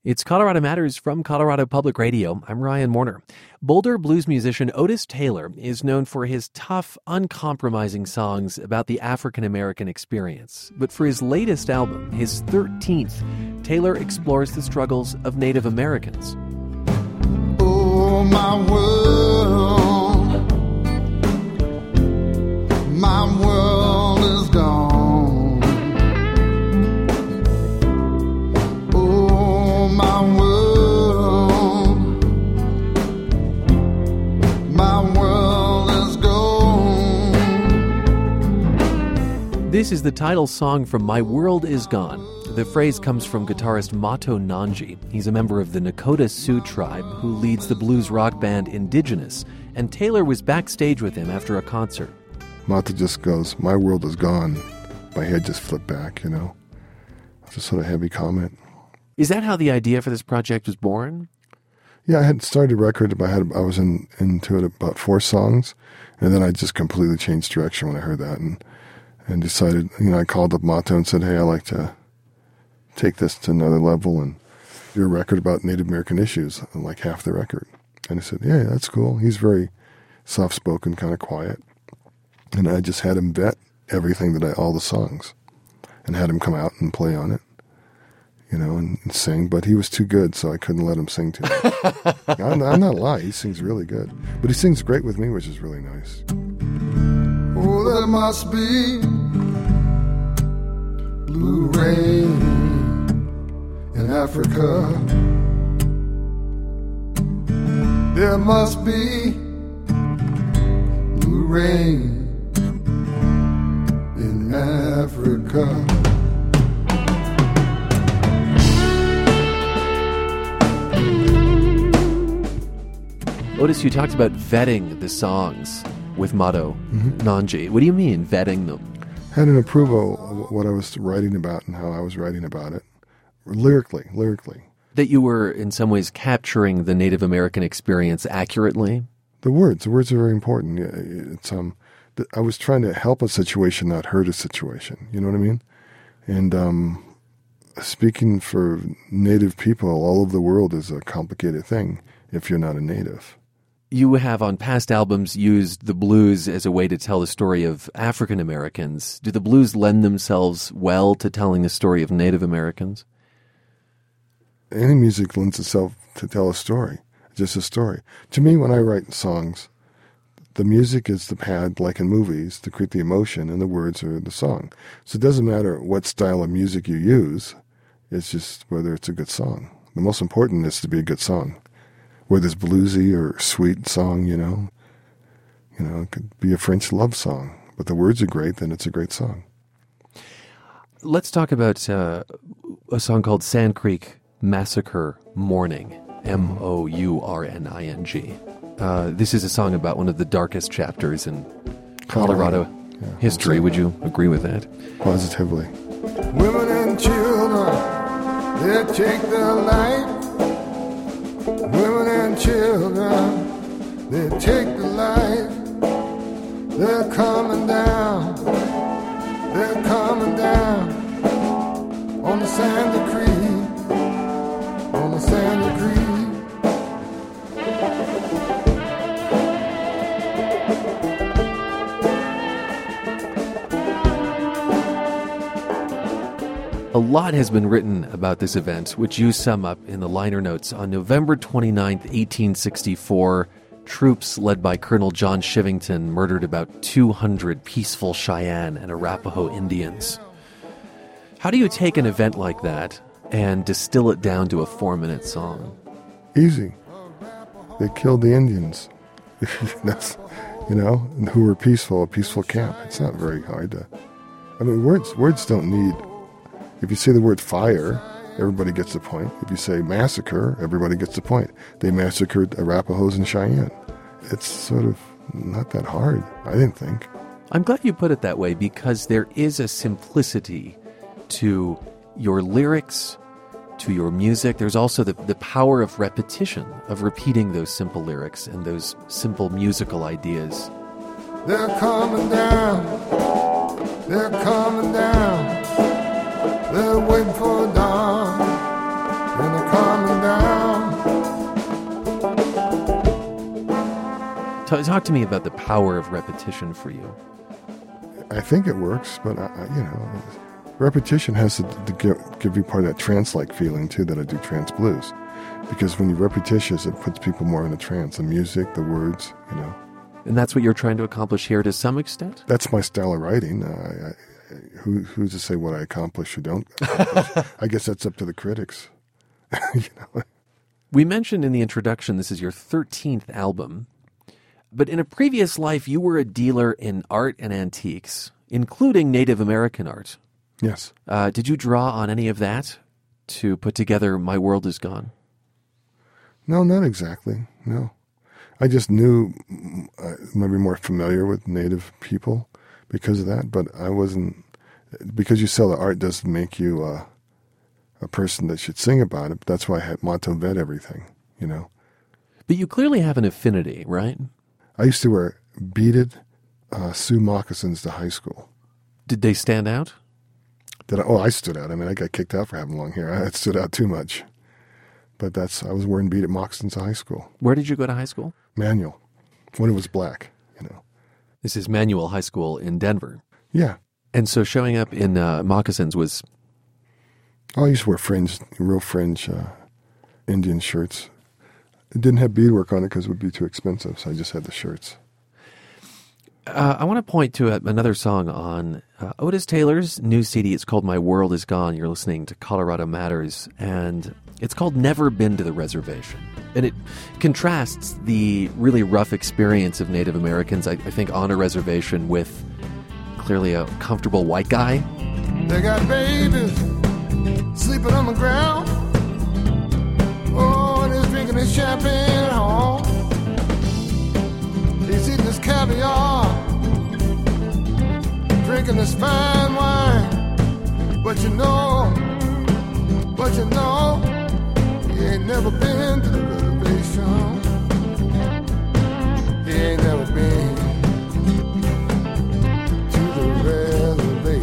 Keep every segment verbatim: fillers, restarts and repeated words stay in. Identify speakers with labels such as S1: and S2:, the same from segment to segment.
S1: It's Colorado Matters from Colorado Public Radio. I'm Ryan Warner. Boulder blues musician Otis Taylor is known for his tough, uncompromising songs about the African-American experience. But for his latest album, his thirteenth, Taylor explores the struggles of Native Americans.
S2: Oh, my world, my world is gone. My world, my world is gone.
S1: This is the title song from My World Is Gone. The phrase comes from guitarist Mato Nanji. He's a member of the Nakota Sioux tribe who leads the blues rock band Indigenous, and Taylor was backstage with him after a concert.
S3: Mato just goes, "My world is gone." My head just flipped back, you know. It's a sort of heavy comment.
S1: Is that how the idea for this project was born?
S3: Yeah, I had started a record, but I, had, I was in, into it about four songs, and then I just completely changed direction when I heard that, and and decided, you know, I called up Mato and said, hey, I'd like to take this to another level and do a record about Native American issues, like half the record. And he said, yeah, that's cool. He's very soft-spoken, kind of quiet. And I just had him vet everything that I, all the songs, and had him come out and play on it. You know, and, and sing, but he was too good, so I couldn't let him sing too much. I'm, I'm not lying, he sings really good. But he sings great with me, which is really nice.
S2: Oh, there must be blue rain in Africa. There must be blue rain in Africa.
S1: Otis, you talked about vetting the songs with Mato mm-hmm. Nanji. What do you mean, vetting them?
S3: Had an approval of what I was writing about and how I was writing about it. Lyrically, lyrically.
S1: That you were, in some ways, capturing the Native American experience accurately?
S3: The words. The words are very important. It's um, I was trying to help a situation, not hurt a situation. You know what I mean? And um, speaking for Native people all over the world is a complicated thing if you're not a Native.
S1: You have on past albums used the blues as a way to tell the story of African Americans. Do the blues lend themselves well to telling the story of Native Americans?
S3: Any music lends itself to tell a story, just a story. To me, when I write songs, the music is the pad, like in movies, to create the emotion, and the words are the song. So it doesn't matter what style of music you use, it's just whether it's a good song. The most important is to be a good song. Whether it's bluesy or sweet song, you know. You know, it could be a French love song, but the words are great, then it's a great song.
S1: Let's talk about uh, a song called Sand Creek Massacre Mourning, M O U R N I N G. Uh, this is a song about one of the darkest chapters in Colorado, Colorado. Yeah, history. Would you agree with that?
S3: Positively.
S2: Women and children, they take their life. Women and children, they take the life. They're coming down, they're coming down on the Sandy Creek, on the Sandy Creek.
S1: A lot has been written about this event, which you sum up in the liner notes. On November twenty-ninth, eighteen sixty-four, troops led by Colonel John Shivington murdered about two hundred peaceful Cheyenne and Arapaho Indians. How do you take an event like that and distill it down to a four-minute song?
S3: Easy. They killed the Indians. That's, you know, who were peaceful, a peaceful camp. It's not very hard to... I mean, words words don't need... If you say the word fire, everybody gets the point. If you say massacre, everybody gets the point. They massacred Arapahoes and Cheyenne. It's sort of not that hard, I didn't think.
S1: I'm glad you put it that way, because there is a simplicity to your lyrics, to your music. There's also the, the power of repetition, of repeating those simple lyrics and those simple musical ideas.
S2: They're coming down, they're coming down. They're waiting for dawn, and they're coming
S1: Talk, talk to me about the power of repetition for you.
S3: I think it works, but I, I, you know, repetition has to, to give, give you part of that trance-like feeling too that I do trance blues, because when you repetitious, it puts people more in a trance. The music, the words, you know.
S1: And that's what you're trying to accomplish here to some extent?
S3: That's my style of writing. Uh, I, I, who, who's to say what I accomplish or don't accomplish? I guess that's up to the critics. You know?
S1: We mentioned in the introduction this is your thirteenth album. But in a previous life, you were a dealer in art and antiques, including Native American art.
S3: Yes.
S1: Uh, did you draw on any of that to put together My World Is Gone?
S3: No, not exactly. No. I just knew uh, maybe more familiar with Native people because of that, but I wasn't, because you sell the art doesn't make you uh, a person that should sing about it. That's why I had Mato vet everything, you know.
S1: But you clearly have an affinity, right?
S3: I used to wear beaded uh, Sioux moccasins to high school.
S1: Did they stand out?
S3: Did I, oh, I stood out. I mean, I got kicked out for having long hair. I stood out too much. But that's, I was wearing beaded moccasins to high school.
S1: Where did you go to high school?
S3: Manual, when it was black, you know.
S1: This is Manual High School in Denver.
S3: Yeah.
S1: And so showing up in uh, moccasins was...
S3: Oh, I used to wear fringe, real fringe uh, Indian shirts. It didn't have beadwork on it because it would be too expensive, so I just had the shirts.
S1: Uh, I want to point to a, another song on uh, Otis Taylor's new C D. It's called My World Is Gone. You're listening to Colorado Matters, and it's called Never Been to the Reservation. And it contrasts the really rough experience of Native Americans, I, I think, on a reservation with clearly a comfortable white guy.
S2: They got babies sleeping on the ground. Oh, and he's drinking his champagne at home. He's eating his caviar, drinking his fine wine. But you know, but you know, he ain't never been to the reservation. He ain't never been to the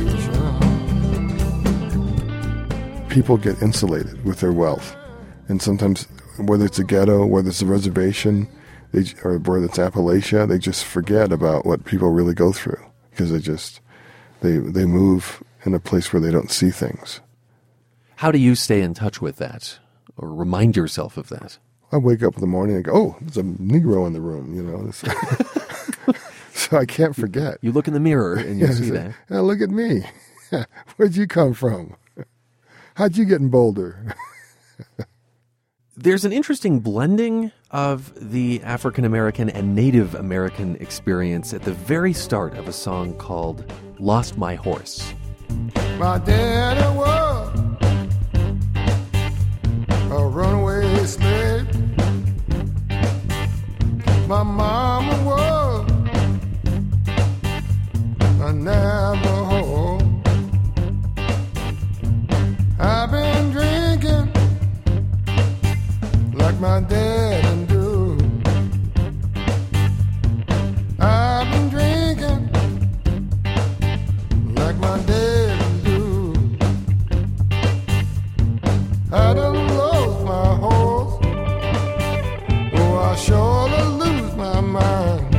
S2: reservation.
S3: People get insulated with their wealth. And sometimes, whether it's a ghetto, whether it's a reservation, they, or whether it's Appalachia, they just forget about what people really go through because they just, they they move in a place where they don't see things.
S1: How do you stay in touch with that or remind yourself of that?
S3: I wake up in the morning and go, oh, there's a Negro in the room, you know. So I can't forget.
S1: You look in the mirror and you
S3: Yeah,
S1: see
S3: so,
S1: that.
S3: "Yeah, look at me. Where'd you come from? How'd you get in Boulder?"
S1: There's an interesting blending of the African American and Native American experience at the very start of a song called Lost My Horse.
S2: My daddy was a runaway slave. My mama was a Navajo. I've been drinking like my dad do. I've been drinking like my dad do. I done lost my horse. Oh, I surely lose my mind.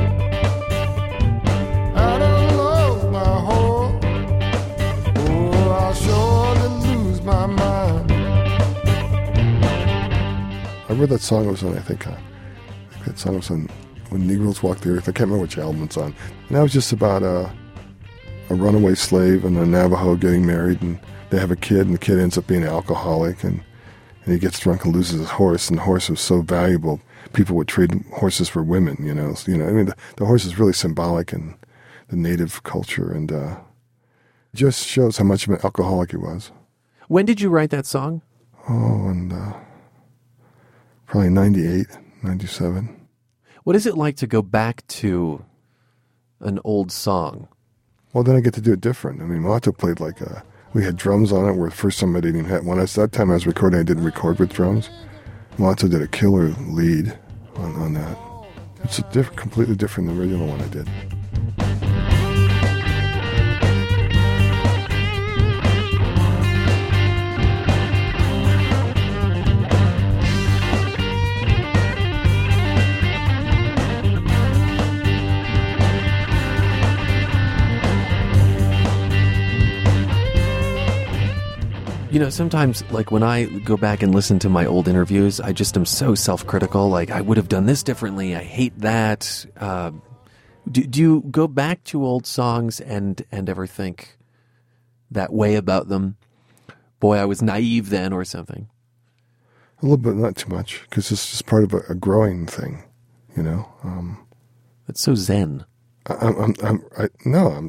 S2: I done lost my horse. Oh, I surely lose my mind.
S3: I read that song was on, I think, uh, I think that song was on When Negroes Walk the Earth. I can't remember which album it's on. And that was just about a, a runaway slave and a Navajo getting married, and they have a kid, and the kid ends up being an alcoholic, and, and he gets drunk and loses his horse, and the horse was so valuable, people would trade horses for women, you know. So, you know, I mean, the, the horse is really symbolic in the Native culture, and uh, just shows how much of an alcoholic he was.
S1: When did you write that song?
S3: Oh, and uh, probably ninety-eight, ninety-seven.
S1: What is it like to go back to an old song?
S3: Well, then I get to do it different. I mean, Mato played like a, we had drums on it, where the first time I didn't even have one. At that time I was recording, I didn't record with drums. Mato did a killer lead on, on that. It's a diff- completely different than the original one I did.
S1: You know, sometimes, like, when I go back and listen to my old interviews, I just am so self-critical. Like, I would have done this differently. I hate that. Uh, do, do you go back to old songs and, and ever think that way about them? Boy, I was naive then, or something.
S3: A little bit, not too much, because it's just part of a, a growing thing, you know. Um,
S1: That's so zen.
S3: I, I'm, I'm, I'm I, no, I'm,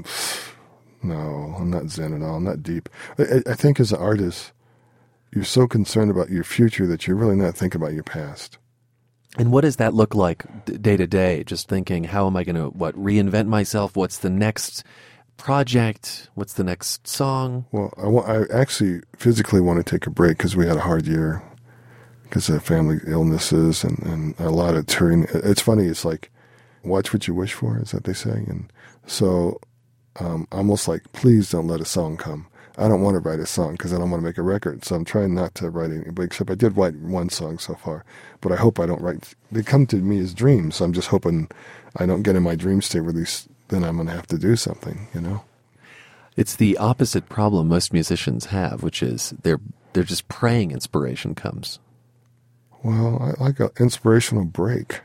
S3: no, I'm not zen at all. I'm not deep. I, I think as an artist, you're so concerned about your future that you're really not thinking about your past.
S1: And what does that look like d- day to day? Just thinking, how am I going to, what, reinvent myself? What's the next project? What's the next song?
S3: Well, I, wa- I actually physically want to take a break because we had a hard year because of family illnesses and, and a lot of touring. It's funny. It's like, watch what you wish for, is that they say. And so um, almost like, please don't let a song come. I don't want to write a song because I don't want to make a record. So I'm trying not to write anything, except I did write one song so far. But I hope I don't write. They come to me as dreams. So I'm just hoping I don't get in my dream state where these, then I'm going to have to do something, you know?
S1: It's the opposite problem most musicians have, which is they're they're just praying inspiration comes.
S3: Well, I like an inspirational break.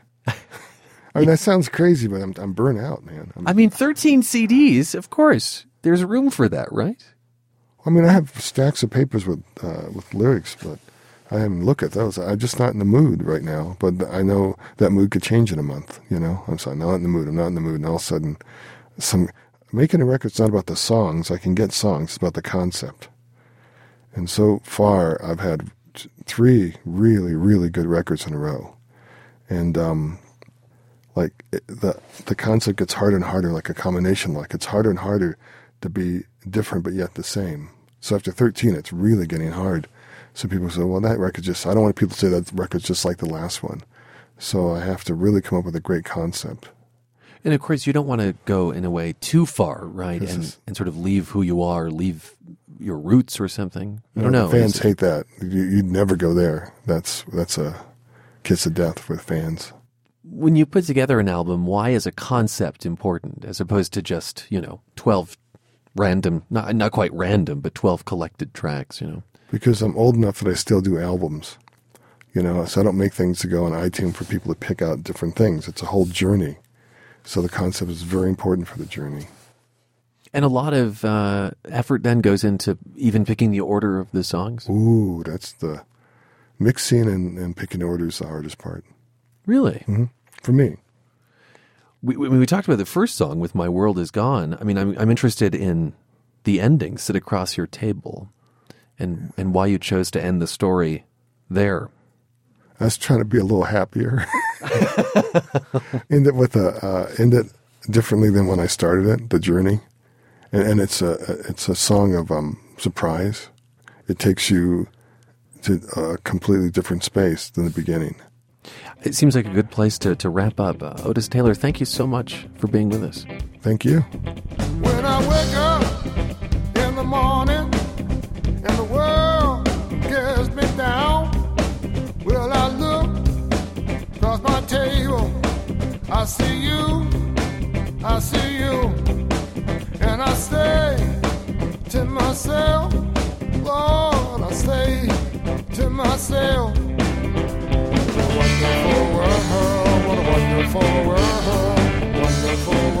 S3: I mean, that sounds crazy, but I'm I'm burnt out, man. I'm,
S1: I mean, thirteen C Ds, of course. There's room for that, right?
S3: I mean, I have stacks of papers with uh, with lyrics, but I haven't looked at those. I'm just not in the mood right now. But I know that mood could change in a month. You know, I'm sorry, not in the mood. I'm not in the mood, and all of a sudden, some making a record's not about the songs. I can get songs. It's about the concept. And so far, I've had t- three really, really good records in a row, and um, like it, the the concept gets harder and harder, like a combination lock. It's harder and harder to be different but yet the same. So after thirteen, it's really getting hard. So people say, well, that record just, I don't want people to say that record's just like the last one. So I have to really come up with a great concept.
S1: And of course, you don't want to go in a way too far, right?
S3: This
S1: And
S3: is-
S1: and sort of leave who you are, leave your roots or something. I
S3: You
S1: don't know.
S3: The fans
S1: Is-
S3: hate that. You, you'd never go there. That's that's a kiss of death with fans.
S1: When you put together an album, why is a concept important as opposed to just, you know, twelve random, not not quite random, but twelve collected tracks, you know?
S3: Because I'm old enough that I still do albums. You know, so I don't make things to go on iTunes for people to pick out different things. It's a whole journey. So the concept is very important for the journey.
S1: And a lot of uh, effort then goes into even picking the order of the songs.
S3: Ooh, that's the mixing and, and picking orders the hardest part.
S1: Really?
S3: Mm-hmm. For me.
S1: We, we, we talked about the first song with My World Is Gone. I mean, I'm, I'm interested in the ending, Sit Across Your Table, and, and why you chose to end the story there.
S3: I was trying to be a little happier. End it with a uh, end it differently than when I started it, the journey, and, and it's a it's a song of um, surprise. It takes you to a completely different space than the beginning.
S1: It seems like a good place to, to wrap up. Uh, Otis Taylor, thank you so much for being with us.
S3: Thank you.
S2: When I wake up in the morning and the world gets me down, well, I look across my table, I see you, I see you, and I say to myself, Lord, I say to myself, what a wonderful world, what a wonderful world, wonderful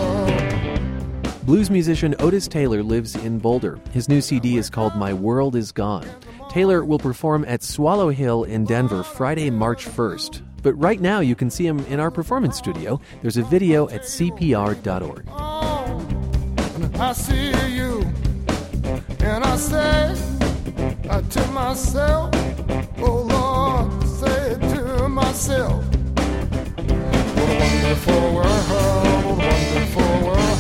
S2: world.
S1: Blues musician Otis Taylor lives in Boulder. His new C D is called My World Is Gone. Taylor will perform at Swallow Hill in Denver Friday, March first. But right now you can see him in our performance studio. There's a video at C P R dot org.
S2: Oh, I see you, and I say uh, to myself, oh Lord, say to myself, what a wonderful world, what a wonderful world.